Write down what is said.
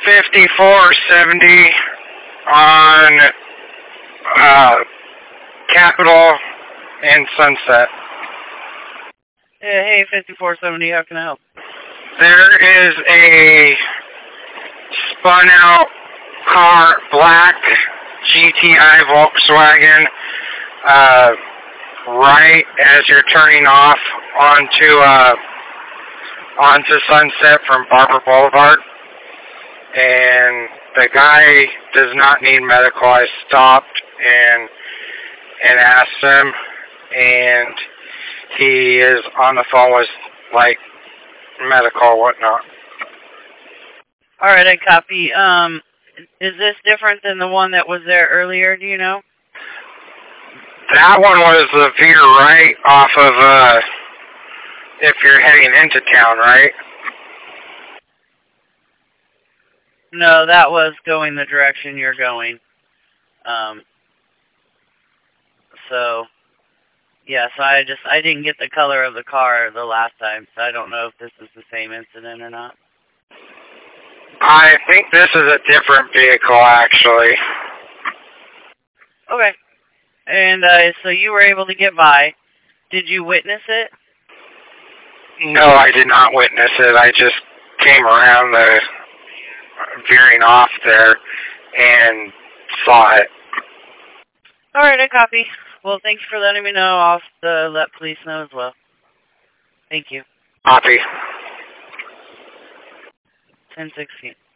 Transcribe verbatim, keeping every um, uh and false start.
fifty-four seventy on uh, Capitol and Sunset. Yeah, hey, fifty-four seventy, how can I help? There is a spun out car, black G T I Volkswagen, uh, right as you're turning off onto uh, onto Sunset from Barber Boulevard. And the guy does not need medical. I stopped and and asked him, and he is on the phone with, like, medical, whatnot. Alright, I copy. Um, is this different than the one that was there earlier, do you know? That one was the veer right off of, uh, if you're heading into town, right? No, that was going the direction you're going. Um, so, yeah, so I just, I didn't get the color of the car the last time, so I don't know if this is the same incident or not. I think this is a different vehicle, actually. Okay. And, uh, so you were able to get by. Did you witness it? No, I did not witness it. I just came around the veering off there and saw it. Alright, I copy. Well, thanks for letting me know. I'll uh, let police know as well. Thank you. Copy. ten sixteen.